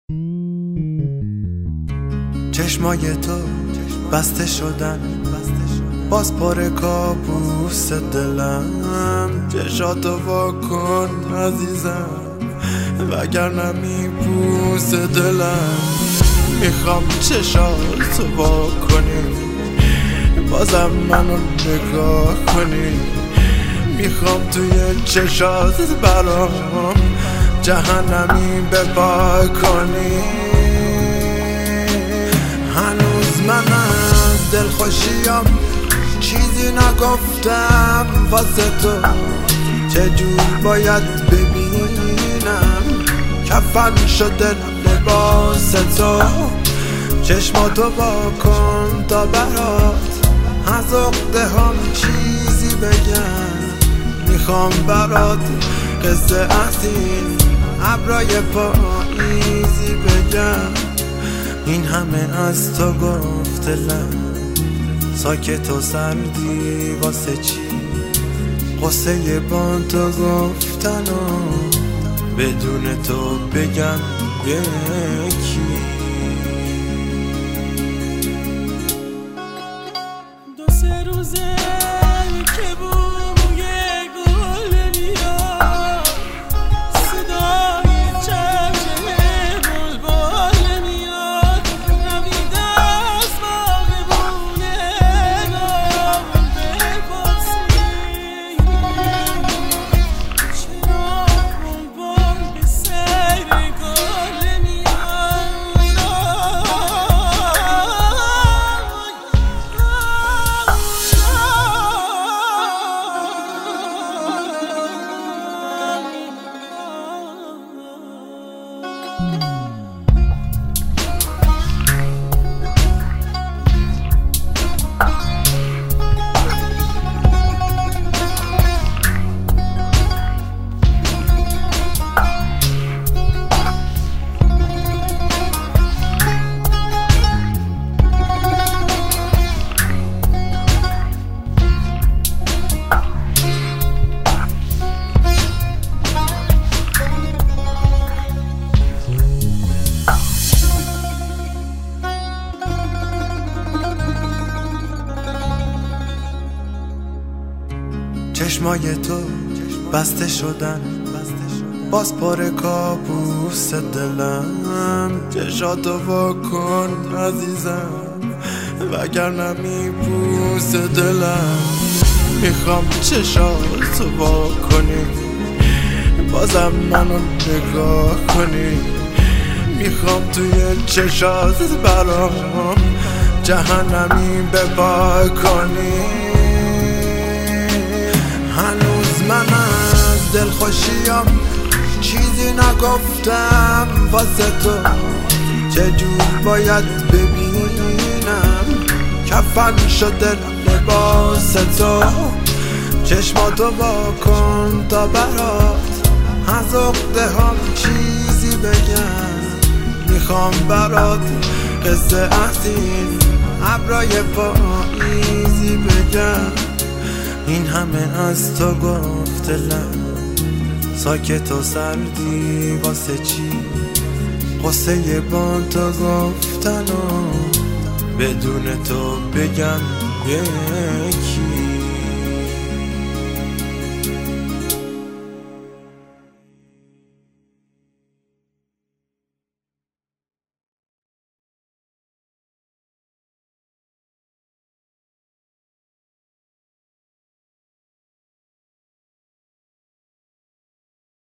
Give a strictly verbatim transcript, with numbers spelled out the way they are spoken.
چشمای تو بسته شدن، باز پر کابوس دلم. چشاتو وا کن عزیزم، وگرنه میبوس دلم. میخوام چشاتو وا کنی، بازم منو نگاه کنی. میخوام توی چشات برام جهنمی بپا کنی. هنوز من از دلخوشیم چیزی نگفتم واسه تو. چجور باید ببینم کفن شده لباس تو. چشماتو وا کن تا برات از عقده هم چیزی بگم. میخوام برات قصه از این ابرای پاییزی بگم. این همه از تو گفتلم، ساکت و سردی واسه چی؟ قصه با تو گفتن و بدون تو بگم یکی. دو سه روزه که بوی گل میاد، صدای چشم بلبل میاد. نویده از باغبونه نام بپرسی چرا بلبل به سیر گل میاد. چشمای تو بسته شدن، باز پر کابوس دلم. چشاتو وا کن عزیزم، وگرنه میبوس دلم. میخوام چشاتو وا کنی، بازم منو نگاه کنی. میخوام توی چشات برام جهنمی بپا کنی. هنوز من از دلخوشیم چیزی نگفتم واسه تو. چجور باید ببینم کفن شده لباس تو. چشماتو وا کن تا برات از عقده هم چیزی بگم. میخوام برات قصه از این ابرای پاییزی بگم. این همه از تو گفتلم، ساکت و سردی واسه چی؟ قصه با تو گفتن و بدون تو بگم یکی.